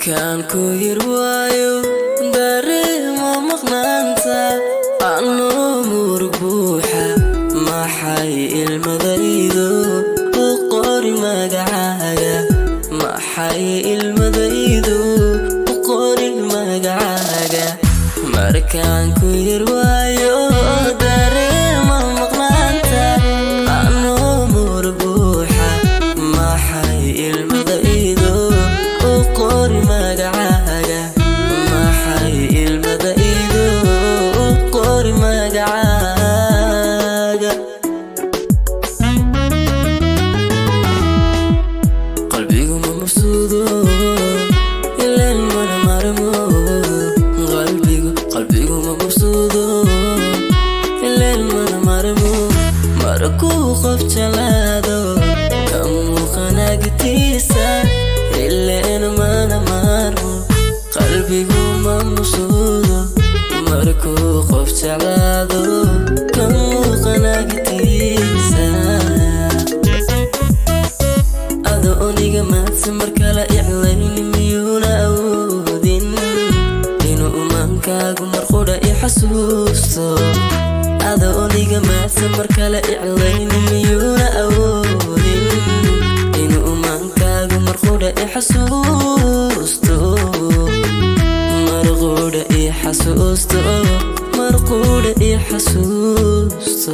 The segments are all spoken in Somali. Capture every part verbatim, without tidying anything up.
markaan ku yirwaayo dareema maqnaanta anoo murug buuxa maxay ilmadaydu u qori magacaaga maxay ilmadaydu u qori magacaaga markaan ku yirwaayo dareema maqnaanta anoo murug buuxa maxay ilmadaydu u qori magacaaga maxay ilmadaydu u qori magacaaga qalbigu ma mafsuudo ileen mana marmo qalbigu qalbigu ma mafsuudo ileen mana marmo markuu qof jalaado ka muuqanagtiisa ileen mana marmo qalbigu ma mafsuudo markuu qof jalaado ka muuqanagtiisa ado oniga maadsan markala iclayni miyuuna awoodin inuu umaankaagu marqudha i xasuusto ado oniga maadsan markala iclayni miyuuna awoodin inuu umaankaagu marqudha i xasuusto marqudha i xasuusto marqudha i xasuusto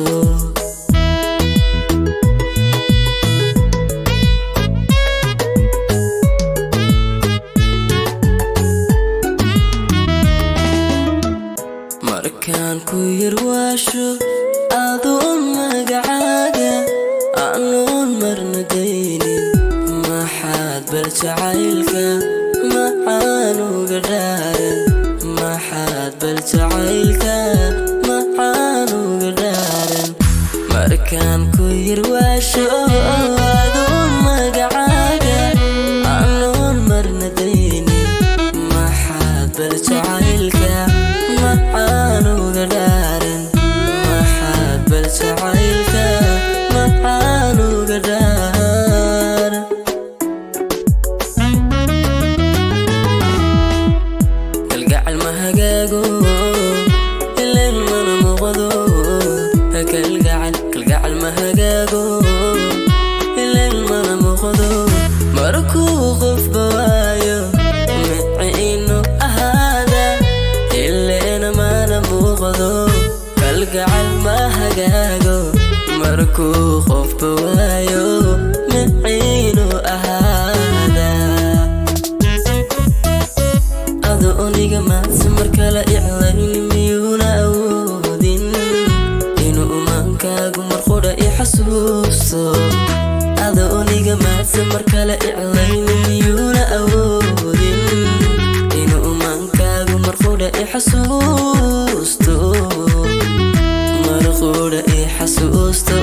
markaan ku yirwaasho adoon magacaaga anoon marna daynin maxaad bal jacaylka maxaan uga dhaaran maxaad bal jacaylka maxaan uga dhaaran markaan ku yirwaasho adoon magacaaga anoon marna daynin maxaad bal jacaylka maxaan uga dhaaran maxaad bal jacaylka maxaan uga dhaaran kalgacal ma hagaago ileen mana muuqdo kalgacal kalgacal ma hagaago ileen mana muuqdo markuu qofba waayo miciinu ahaada ileen mana muuqdo kalgacal ma hagaago markuu qofba waayo miciinu ahaada ado oniga maadsan markala iclayni miyuuna awoodin inuu umaankaagu marqudha i xasuusto ado oniga maadsan markala iclayni miyuuna awoodin inuu umaankaagu marqudha i xasuusto marqudha i xasuusto